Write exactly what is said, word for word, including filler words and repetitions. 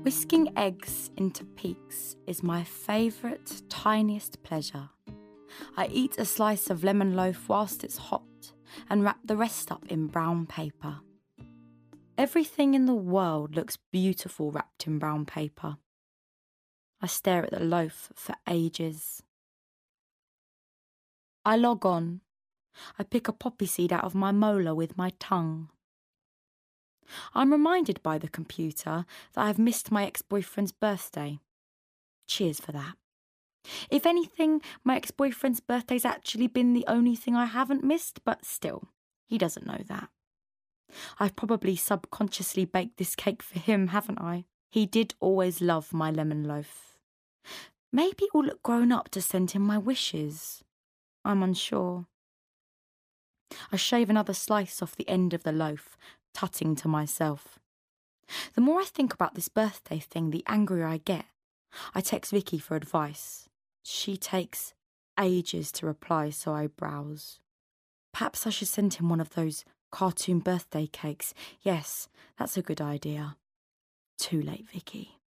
Whisking eggs into peaks is my favourite, tiniest pleasure. I eat a slice of lemon loaf whilst it's hot and wrap the rest up in brown paper. Everything in the world looks beautiful wrapped in brown paper. I stare at the loaf for ages. I log on. I pick a poppy seed out of my molar with my tongue. I'm reminded by the computer that I've missed my ex-boyfriend's birthday. Cheers for that. If anything, my ex-boyfriend's birthday's actually been the only thing I haven't missed, but still, he doesn't know that. I've probably subconsciously baked this cake for him, haven't I? He did always love my lemon loaf. Maybe it will look grown up to send him my wishes. I'm unsure. I shave another slice off the end of the loaf, tutting to myself. The more I think about this birthday thing, the angrier I get. I text Vicky for advice. She takes ages to reply, so I browse. Perhaps I should send him one of those cartoon birthday cakes. Yes, that's a good idea. Too late, Vicky.